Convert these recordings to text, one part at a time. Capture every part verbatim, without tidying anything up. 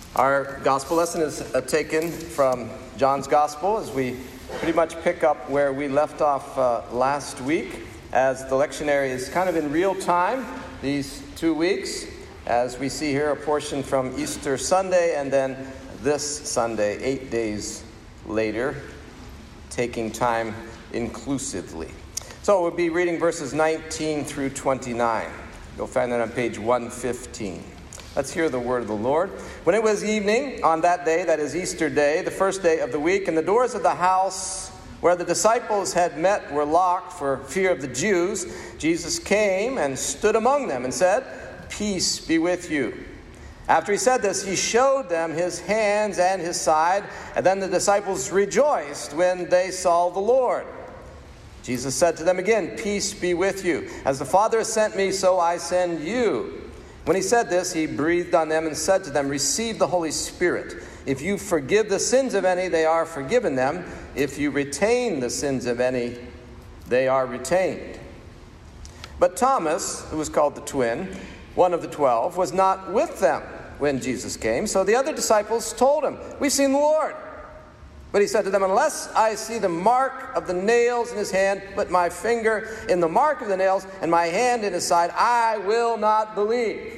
Our gospel lesson is uh, taken from John's Gospel as we pretty much pick up where we left off uh, last week, as the lectionary is kind of in real time these two weeks, as we see here a portion from Easter Sunday and then this Sunday, eight days later, taking time inclusively. So we'll be reading verses nineteen through twenty-nine. You'll find that on page one fifteen. Let's hear the word of the Lord. When it was evening on that day, that is Easter Day, the first day of the week, and the doors of the house where the disciples had met were locked for fear of the Jews, Jesus came and stood among them and said, "Peace be with you." After he said this, he showed them his hands and his side, and then the disciples rejoiced when they saw the Lord. Jesus said to them again, "Peace be with you. As the Father has sent me, so I send you." When he said this, he breathed on them and said to them, "Receive the Holy Spirit. If you forgive the sins of any, they are forgiven them. If you retain the sins of any, they are retained." But Thomas, who was called the twin, one of the twelve, was not with them when Jesus came. So the other disciples told him, "We've seen the Lord." But he said to them, "Unless I see the mark of the nails in his hand, put my finger in the mark of the nails, and my hand in his side, I will not believe."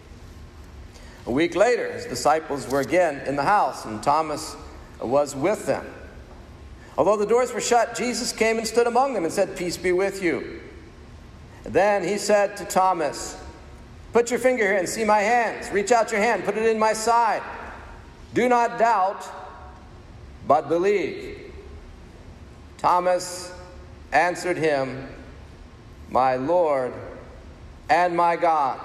A week later, his disciples were again in the house, and Thomas was with them. Although the doors were shut, Jesus came and stood among them and said, "Peace be with you." And then he said to Thomas, "Put your finger here and see my hands. Reach out your hand, put it in my side. Do not doubt, but believe." Thomas answered him, "My Lord and my God."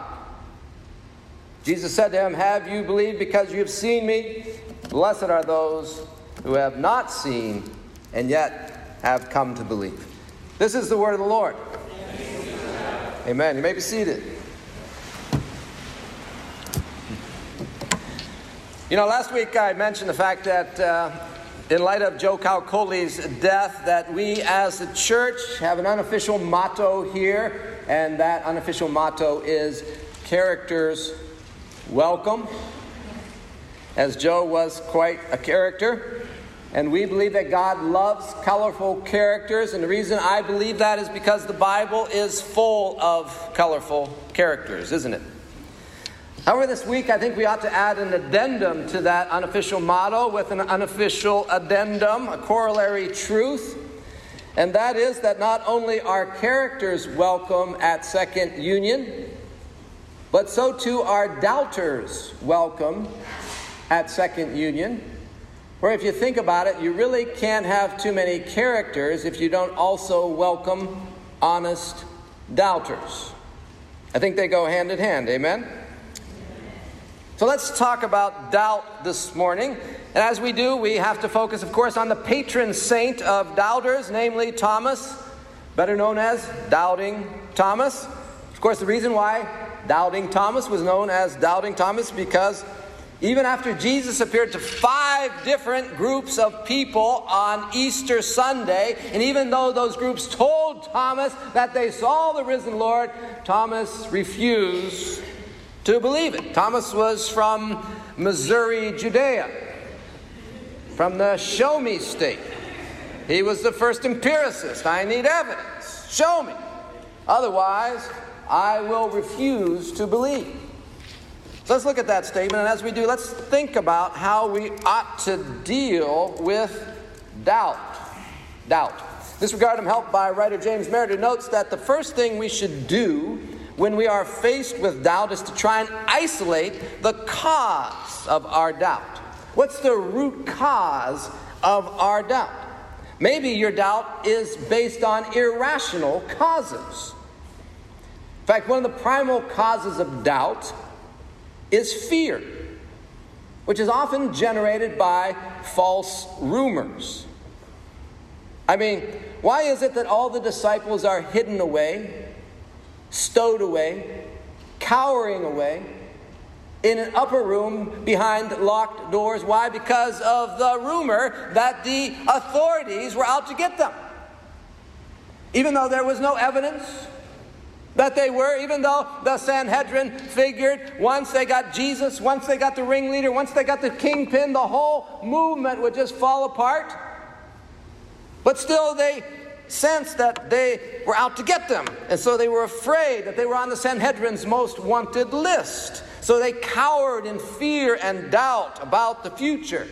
Jesus said to him, "Have you believed because you have seen me? Blessed are those who have not seen and yet have come to believe." This is the word of the Lord. Amen. You may be seated. You know, last week I mentioned the fact that uh, in light of Joe Calcoli's death, that we as the church have an unofficial motto here, and that unofficial motto is "Characters Welcome," as Joe was quite a character. And we believe that God loves colorful characters, and the reason I believe that is because the Bible is full of colorful characters, isn't it? However, this week I think we ought to add an addendum to that unofficial motto with an unofficial addendum, a corollary truth. And that is that not only are characters welcome at Second Union, but so too are doubters welcome at Second Union. Where if you think about it, you really can't have too many characters if you don't also welcome honest doubters. I think they go hand in hand, amen? So let's talk about doubt this morning. And as we do, we have to focus, of course, on the patron saint of doubters, namely Thomas, better known as Doubting Thomas. Of course, the reason why Doubting Thomas was known as Doubting Thomas because even after Jesus appeared to five different groups of people on Easter Sunday, and even though those groups told Thomas that they saw the risen Lord, Thomas refused to believe it. Thomas was from Missouri, Judea, from the Show Me state. He was the first empiricist. I need evidence. Show me. Otherwise, I will refuse to believe. So let's look at that statement, and as we do, let's think about how we ought to deal with doubt. Doubt. In this regard, I'm helped by writer James Merritt, who notes that the first thing we should do when we are faced with doubt is to try and isolate the cause of our doubt. What's the root cause of our doubt? Maybe your doubt is based on irrational causes. In fact, one of the primal causes of doubt is fear, which is often generated by false rumors. I mean, why is it that all the disciples are hidden away, stowed away, cowering away in an upper room behind locked doors? Why? Because of the rumor that the authorities were out to get them. Even though there was no evidence, That they were, even though the Sanhedrin figured once they got Jesus, once they got the ringleader, once they got the kingpin, the whole movement would just fall apart. But still they sensed that they were out to get them. And so they were afraid that they were on the Sanhedrin's most wanted list. So they cowered in fear and doubt about the future.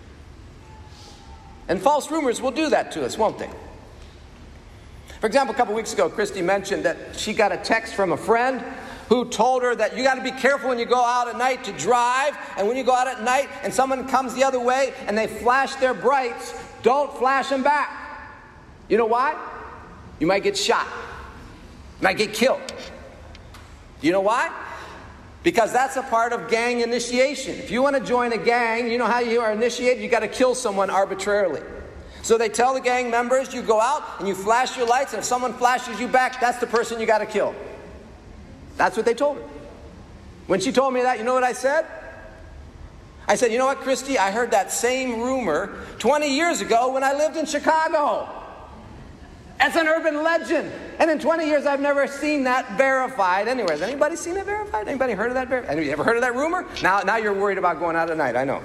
And false rumors will do that to us, won't they? For example, a couple weeks ago, Christy mentioned that she got a text from a friend who told her that you got to be careful when you go out at night to drive. And when you go out at night and someone comes the other way and they flash their brights, don't flash them back. You know why? You might get shot. You might get killed. You know why? Because that's a part of gang initiation. If you want to join a gang, you know how you are initiated? You got to kill someone arbitrarily. So they tell the gang members, you go out and you flash your lights, and if someone flashes you back, that's the person you got to kill. That's what they told her. When she told me that, you know what I said? I said, you know what, Christy? I heard that same rumor twenty years ago when I lived in Chicago. That's an urban legend. And in twenty years, I've never seen that verified anywhere. Has anybody seen it verified? Anybody heard of that? Ver- Have you ever heard of that rumor? Now, now you're worried about going out at night, I know.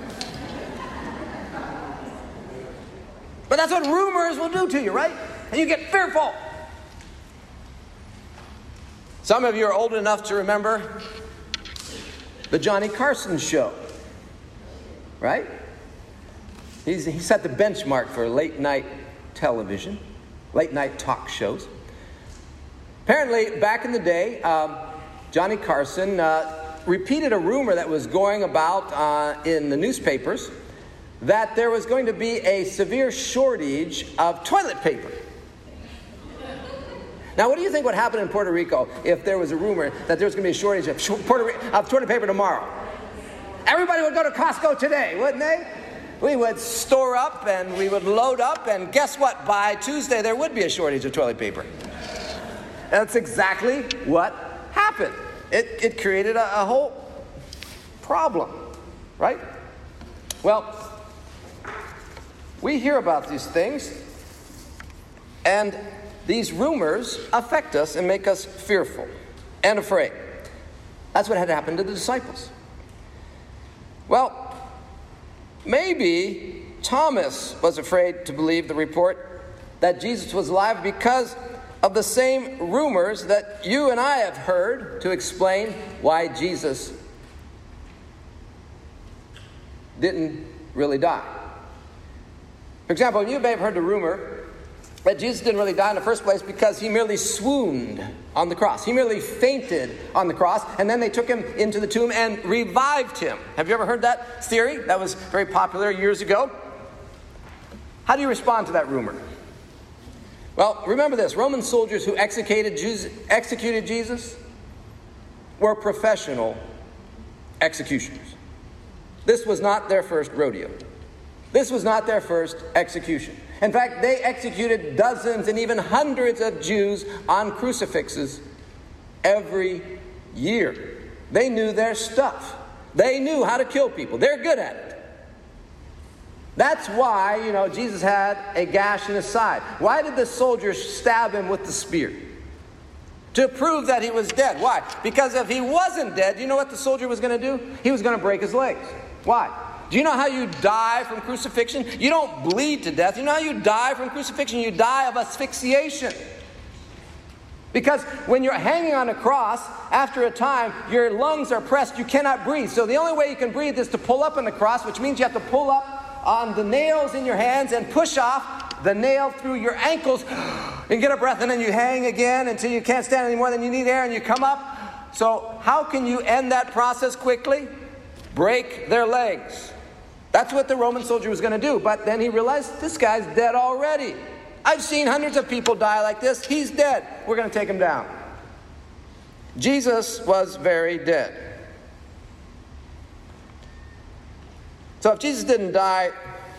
But that's what rumors will do to you, right? And you get fearful. Some of you are old enough to remember the Johnny Carson show, right? He's, he set the benchmark for late night television, late night talk shows. Apparently, back in the day, um, Johnny Carson uh, repeated a rumor that was going about uh, in the newspapers that there was going to be a severe shortage of toilet paper. Now, what do you think would happen in Puerto Rico if there was a rumor that there was going to be a shortage of, sh- Puerto, of toilet paper tomorrow? Everybody would go to Costco today, wouldn't they? We would store up and we would load up, and guess what? By Tuesday, there would be a shortage of toilet paper. That's exactly what happened. It, it created a, a whole problem, right? Well, we hear about these things, and these rumors affect us and make us fearful and afraid. That's what had happened to the disciples. Well, maybe Thomas was afraid to believe the report that Jesus was alive because of the same rumors that you and I have heard to explain why Jesus didn't really die. For example, you may have heard the rumor that Jesus didn't really die in the first place because he merely swooned on the cross. He merely fainted on the cross, and then they took him into the tomb and revived him. Have you ever heard that theory? That was very popular years ago. How do you respond to that rumor? Well, remember this. Roman soldiers who executed Jesus, executed Jesus were professional executioners. This was not their first rodeo. This was not their first execution. In fact, they executed dozens and even hundreds of Jews on crucifixes every year. They knew their stuff. They knew how to kill people. They're good at it. That's why, you know, Jesus had a gash in his side. Why did the soldiers stab him with the spear? To prove that he was dead. Why? Because if he wasn't dead, you know what the soldier was going to do? He was going to break his legs. Why? Do you know how you die from crucifixion? You don't bleed to death. You know how you die from crucifixion? You die of asphyxiation. Because when you're hanging on a cross, after a time, your lungs are pressed. You cannot breathe. So the only way you can breathe is to pull up on the cross, which means you have to pull up on the nails in your hands and push off the nail through your ankles and get a breath. And then you hang again until you can't stand anymore. Then you need air and you come up. So how can you end that process quickly? Break their legs. That's what the Roman soldier was going to do. But then he realized, this guy's dead already. I've seen hundreds of people die like this. He's dead. We're going to take him down. Jesus was very dead. So if Jesus didn't die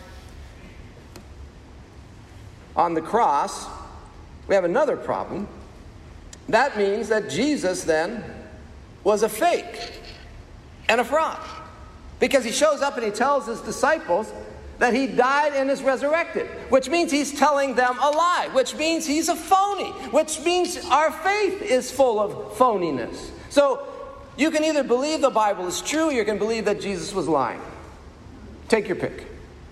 on the cross, we have another problem. That means that Jesus then was a fake and a fraud. Because he shows up and he tells his disciples that he died and is resurrected, which means he's telling them a lie, which means he's a phony, which means our faith is full of phoniness. So you can either believe the Bible is true, or you can believe that Jesus was lying. Take your pick.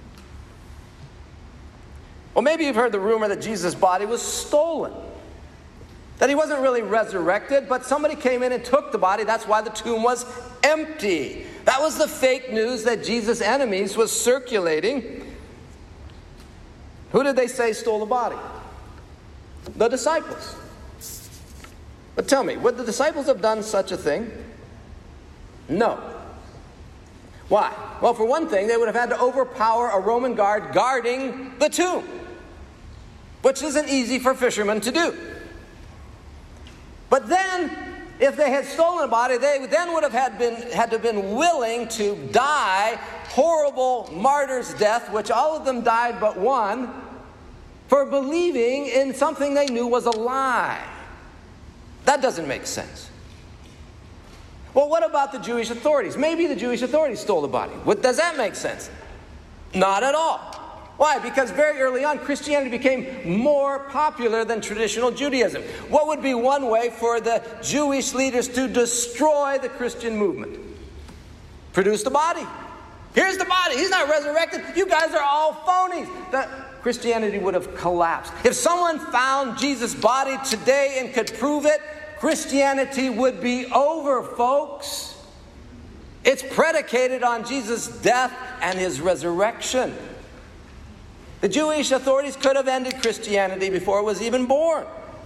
Well, maybe you've heard the rumor that Jesus' body was stolen, that he wasn't really resurrected, but somebody came in and took the body. That's why the tomb was empty. That was the fake news that Jesus' enemies was circulating. Who did they say stole the body? The disciples. But tell me, would the disciples have done such a thing? No. Why? Well, for one thing, they would have had to overpower a Roman guard guarding the tomb, which isn't easy for fishermen to do. But then, if they had stolen a body, they then would have had, been, had to have been willing to die horrible martyr's death, which all of them died but one, for believing in something they knew was a lie. That doesn't make sense. Well, what about the Jewish authorities? Maybe the Jewish authorities stole the body. What, does that make sense? Not at all. Why? Because very early on, Christianity became more popular than traditional Judaism. What would be one way for the Jewish leaders to destroy the Christian movement? Produce the body. Here's the body. He's not resurrected. You guys are all phonies. The Christianity would have collapsed. If someone found Jesus' body today and could prove it, Christianity would be over, folks. It's predicated on Jesus' death and his resurrection. The Jewish authorities could have ended Christianity before it was even born.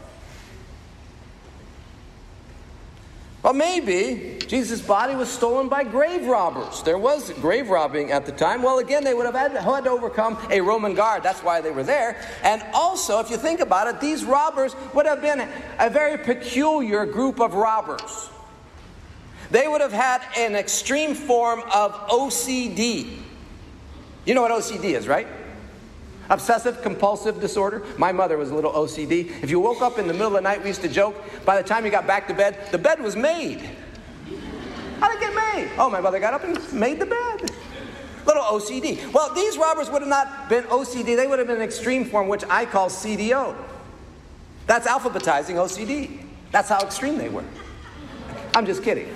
Well, maybe Jesus' body was stolen by grave robbers. There was grave robbing at the time. Well, again, they would have had to, had to overcome a Roman guard. That's why they were there. And also, if you think about it, these robbers would have been a very peculiar group of robbers. They would have had an extreme form of O C D. You know what O C D is, right? Obsessive compulsive disorder. My mother was a little O C D. If you woke up in the middle of the night, we used to joke, by the time you got back to bed, the bed was made. How did it get made? Oh, my mother got up and made the bed. Little O C D. Well, these robbers would have not been O C D. They would have been an extreme form, which I call C D O. That's alphabetizing O C D. That's how extreme they were. I'm just kidding.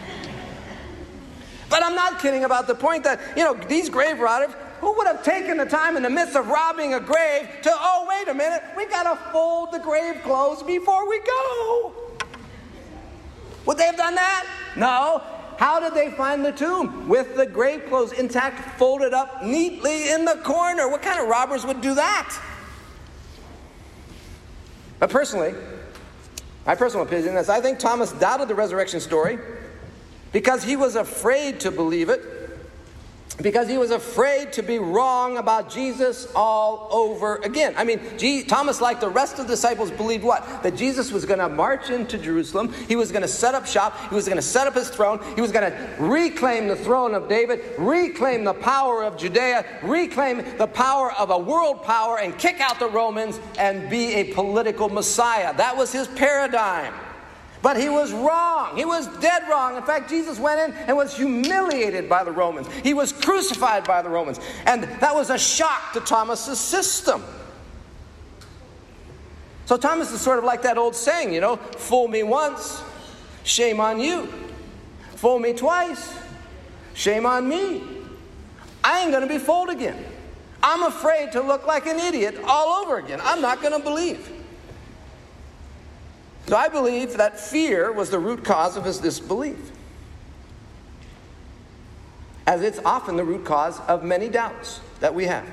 But I'm not kidding about the point that, you know, these grave robbers, who would have taken the time in the midst of robbing a grave to, oh, wait a minute, we got to fold the grave clothes before we go? Would they have done that? No. How did they find the tomb? With the grave clothes intact, folded up neatly in the corner. What kind of robbers would do that? But personally, my personal opinion is I think Thomas doubted the resurrection story because he was afraid to believe it, because he was afraid to be wrong about Jesus all over again. I mean, G- Thomas, like the rest of the disciples, believed what? That Jesus was going to march into Jerusalem. He was going to set up shop. He was going to set up his throne. He was going to reclaim the throne of David, reclaim the power of Judea, reclaim the power of a world power, and kick out the Romans and be a political Messiah. That was his paradigm. But he was wrong. He was dead wrong. In fact, Jesus went in and was humiliated by the Romans. He was crucified by the Romans. And that was a shock to Thomas's system. So Thomas is sort of like that old saying, you know, fool me once, shame on you. Fool me twice, shame on me. I ain't going to be fooled again. I'm afraid to look like an idiot all over again. I'm not going to believe. So I believe that fear was the root cause of his disbelief, as it's often the root cause of many doubts that we have.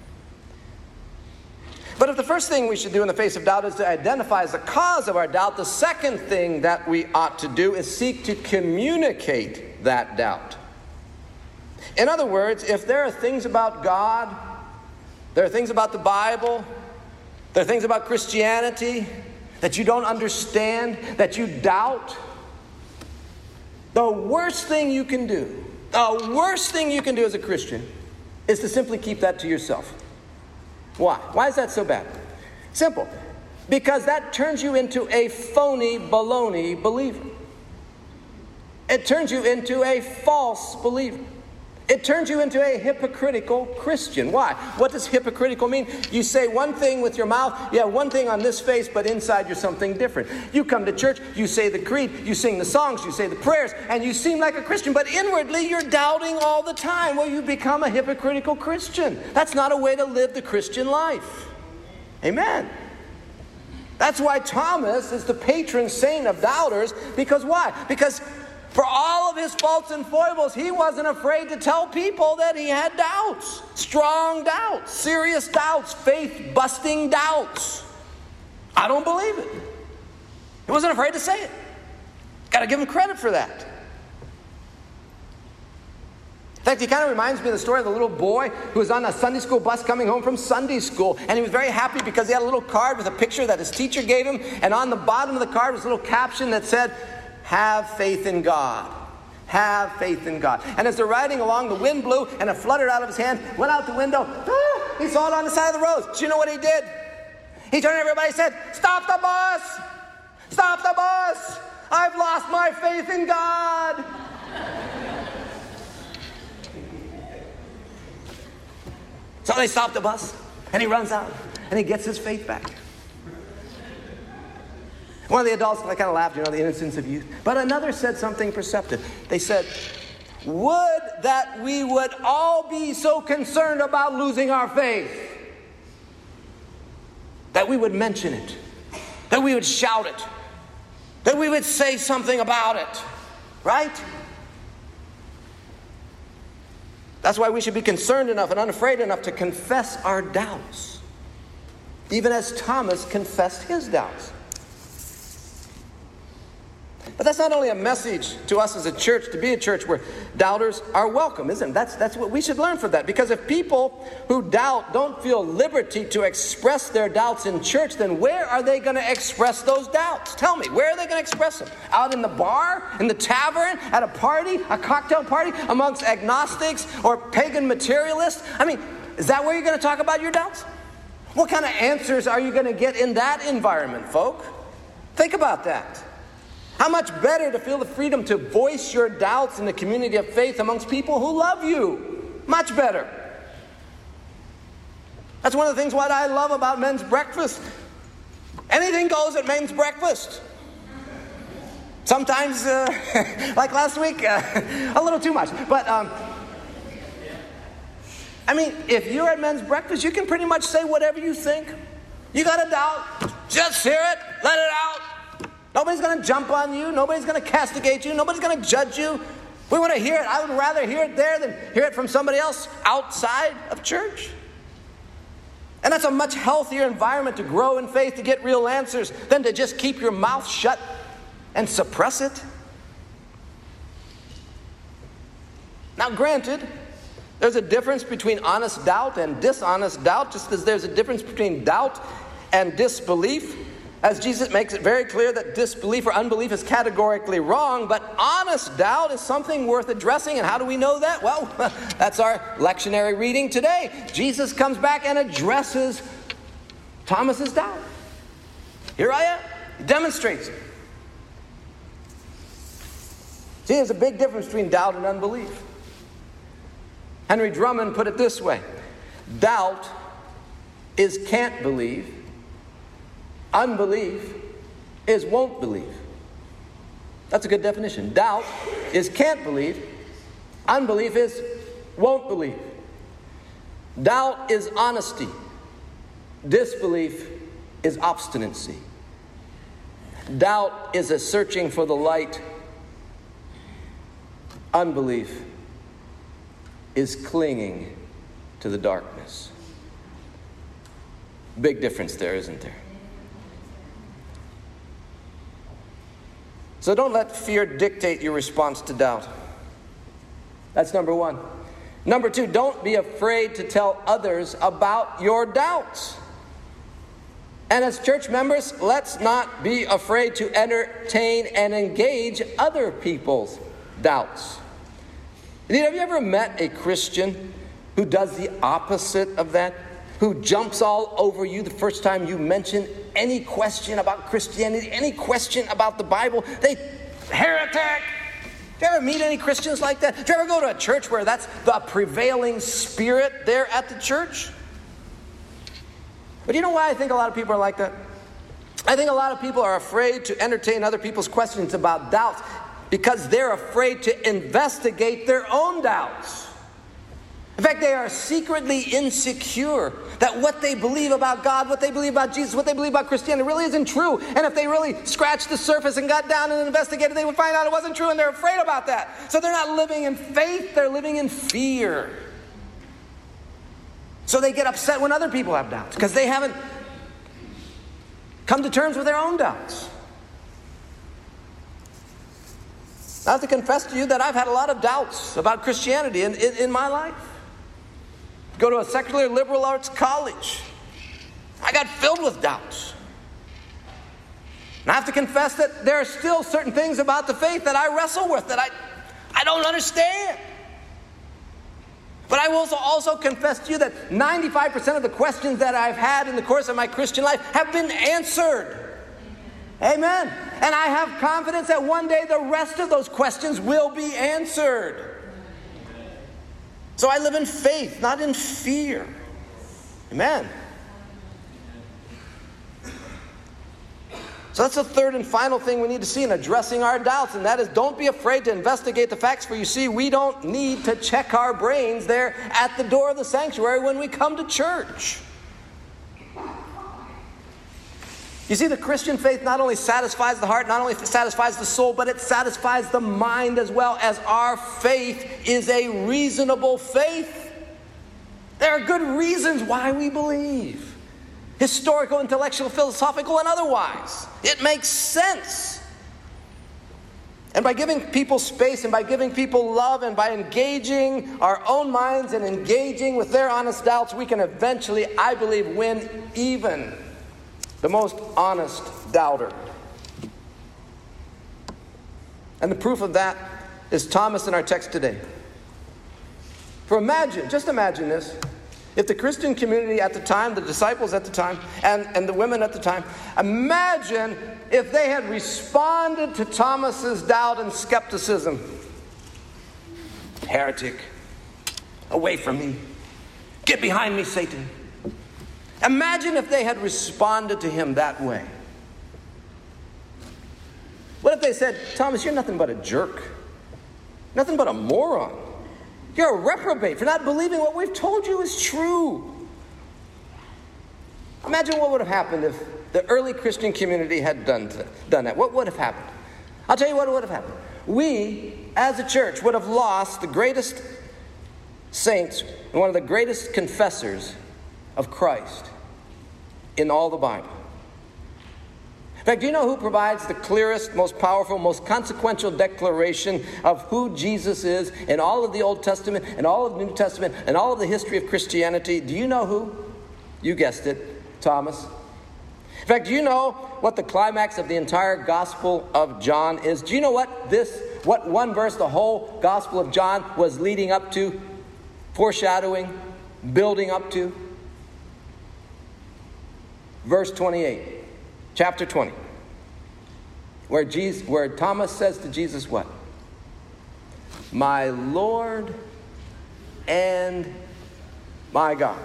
But if the first thing we should do in the face of doubt is to identify as the cause of our doubt, the second thing that we ought to do is seek to communicate that doubt. In other words, if there are things about God, there are things about the Bible, there are things about Christianity that you don't understand, that you doubt, the worst thing you can do, the worst thing you can do as a Christian is to simply keep that to yourself. Why? Why is that so bad? Simple. Because that turns you into a phony, baloney believer. It turns you into a false believer. It turns you into a hypocritical Christian. Why? What does hypocritical mean? You say one thing with your mouth, you have one thing on this face, but inside you're something different. You come to church, you say the creed, you sing the songs, you say the prayers, and you seem like a Christian, but inwardly you're doubting all the time. Well, you become a hypocritical Christian. That's not a way to live the Christian life. Amen. That's why Thomas is the patron saint of doubters, because why? Because for all of his faults and foibles, he wasn't afraid to tell people that he had doubts. Strong doubts, serious doubts, faith-busting doubts. I don't believe it. He wasn't afraid to say it. Got to give him credit for that. In fact, he kind of reminds me of the story of the little boy who was on a Sunday school bus coming home from Sunday school. And he was very happy because he had a little card with a picture that his teacher gave him. And on the bottom of the card was a little caption that said, "Have faith in God. Have faith in God." And as they're riding along, the wind blew and it fluttered out of his hand, went out the window. Ah, he saw it on the side of the road. Do you know what he did? He turned to everybody and said, "Stop the bus! Stop the bus! I've lost my faith in God." So they stop the bus and he runs out and he gets his faith back. One of the adults kind of laughed, you know, the innocence of youth. But another said something perceptive. They said, "Would that we would all be so concerned about losing our faith that we would mention it, that we would shout it, that we would say something about it." Right? That's why we should be concerned enough and unafraid enough to confess our doubts, even as Thomas confessed his doubts. But that's not only a message to us as a church, to be a church where doubters are welcome, isn't it? That's, that's what we should learn from that. Because if people who doubt don't feel liberty to express their doubts in church, then where are they going to express those doubts? Tell me, where are they going to express them? Out in the bar, in the tavern, at a party, a cocktail party, amongst agnostics or pagan materialists? I mean, is that where you're going to talk about your doubts? What kind of answers are you going to get in that environment, folk? Think about that. How much better to feel the freedom to voice your doubts in the community of faith amongst people who love you. Much better. That's one of the things what I love about men's breakfast. Anything goes at men's breakfast. Sometimes, uh, like last week, uh, a little too much. But, um, I mean, if you're at men's breakfast, you can pretty much say whatever you think. You got a doubt, just hear it, let it out. Nobody's going to jump on you. Nobody's going to castigate you. Nobody's going to judge you. We want to hear it. I would rather hear it there than hear it from somebody else outside of church. And that's a much healthier environment to grow in faith, to get real answers, than to just keep your mouth shut and suppress it. Now, granted, there's a difference between honest doubt and dishonest doubt, just as there's a difference between doubt and disbelief. As Jesus makes it very clear that disbelief or unbelief is categorically wrong, but honest doubt is something worth addressing. And how do we know that? Well, that's our lectionary reading today. Jesus comes back and addresses Thomas's doubt. Here I am. He demonstrates it. See, there's a big difference between doubt and unbelief. Henry Drummond put it this way: doubt is can't believe. Unbelief is won't believe. That's a good definition. Doubt is can't believe. Unbelief is won't believe. Doubt is honesty. Disbelief is obstinacy. Doubt is a searching for the light. Unbelief is clinging to the darkness. Big difference there, isn't there? So don't let fear dictate your response to doubt. That's number one. Number two, don't be afraid to tell others about your doubts. And as church members, let's not be afraid to entertain and engage other people's doubts. Indeed, have you ever met a Christian who does the opposite of that? Who jumps all over you the first time you mention any question about Christianity, any question about the Bible? They, heretic, Do you ever meet any Christians like that? Do you ever go to a church where that's the prevailing spirit there at the church? But you know why I think a lot of people are like that? I think a lot of people are afraid to entertain other people's questions about doubts because they're afraid to investigate their own doubts. In fact, they are secretly insecure that what they believe about God, what they believe about Jesus, what they believe about Christianity really isn't true. And if they really scratched the surface and got down and investigated, they would find out it wasn't true, and they're afraid about that. So they're not living in faith, they're living in fear. So they get upset when other people have doubts because they haven't come to terms with their own doubts. I have to confess to you that I've had a lot of doubts about Christianity in, in, in my life. Go to a secular liberal arts college. I got filled with doubts. And I have to confess that there are still certain things about the faith that I wrestle with, that I, I don't understand. But I will also, also confess to you that ninety-five percent of the questions that I've had in the course of my Christian life have been answered. Amen. And I have confidence that one day the rest of those questions will be answered. So I live in faith, not in fear. Amen. So that's the third and final thing we need to see in addressing our doubts, and that is don't be afraid to investigate the facts, for you see, we don't need to check our brains there at the door of the sanctuary when we come to church. You see, the Christian faith not only satisfies the heart, not only satisfies the soul, but it satisfies the mind as well, as our faith is a reasonable faith. There are good reasons why we believe. Historical, intellectual, philosophical, and otherwise. It makes sense. And by giving people space and by giving people love and by engaging our own minds and engaging with their honest doubts, we can eventually, I believe, win even the most honest doubter. And the proof of that is Thomas in our text today. For imagine, just imagine this. If the Christian community at the time, the disciples at the time, and, and the women at the time, imagine if they had responded to Thomas's doubt and skepticism. Heretic, away from me. Get behind me, Satan. Imagine if they had responded to him that way. What if they said, Thomas, you're nothing but a jerk. Nothing but a moron. You're a reprobate for not believing what we've told you is true. Imagine what would have happened if the early Christian community had done, to, done that. What would have happened? I'll tell you what would have happened. We, as a church, would have lost the greatest saints and one of the greatest confessors of Christ in all the Bible. In fact, do you know who provides the clearest, most powerful, most consequential declaration of who Jesus is in all of the Old Testament and all of the New Testament and all of the history of Christianity? Do you know who? You guessed it, Thomas. In fact, do you know what the climax of the entire Gospel of John is? Do you know what this, what one verse the whole Gospel of John was leading up to, foreshadowing, building up to? Verse twenty-eight. Chapter twenty, where Jesus, where Thomas says to Jesus what? My Lord and my God.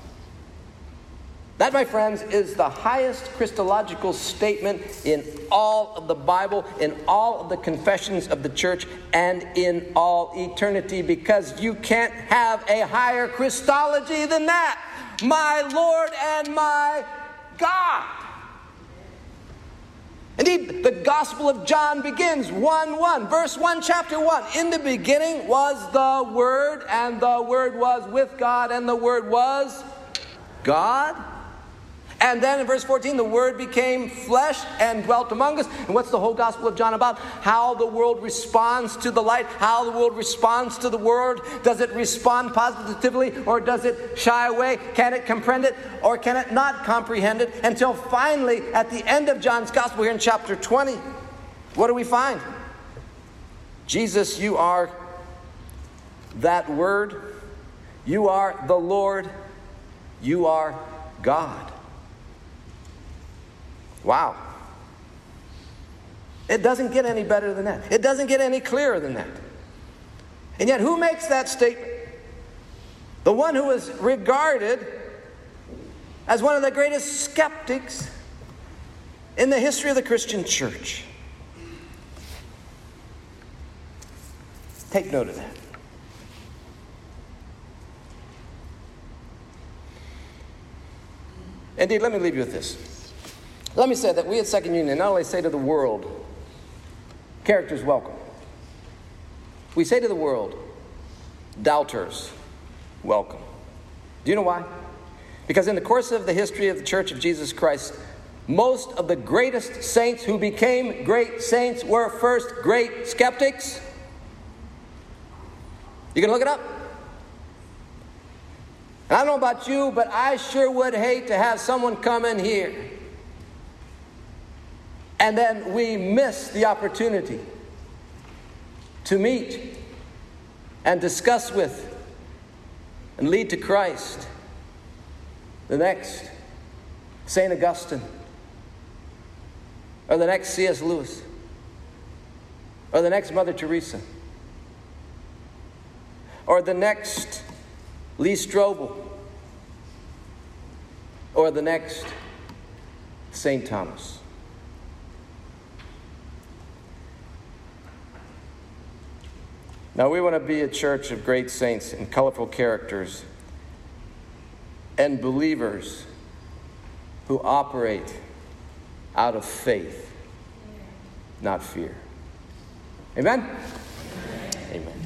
That, my friends, is the highest Christological statement in all of the Bible, in all of the confessions of the church, and in all eternity, because you can't have a higher Christology than that. My Lord and my God. Indeed, the Gospel of John begins one one, verse one, chapter one. In the beginning was the Word, and the Word was with God, and the Word was God. And then in verse fourteen, the Word became flesh and dwelt among us. And what's the whole Gospel of John about? How the world responds to the light, how the world responds to the Word. Does it respond positively, or does it shy away? Can it comprehend it, or can it not comprehend it? Until finally, at the end of John's Gospel, here in chapter twenty, what do we find? Jesus, you are that Word. You are the Lord. You are God. Wow. It doesn't get any better than that. It doesn't get any clearer than that. And yet, who makes that statement? The one who is regarded as one of the greatest skeptics in the history of the Christian church. Take note of that. Indeed, let me leave you with this. Let me say that we at Second Union not only say to the world, characters welcome. We say to the world, doubters welcome. Do you know why? Because in the course of the history of the Church of Jesus Christ, most of the greatest saints who became great saints were first great skeptics. You can look it up. And I don't know about you, but I sure would hate to have someone come in here and then we miss the opportunity to meet and discuss with and lead to Christ the next Saint Augustine, or the next C S Lewis, or the next Mother Teresa, or the next Lee Strobel, or the next Saint Thomas. Now, we want to be a church of great saints and colorful characters and believers who operate out of faith, not fear. Amen? Amen.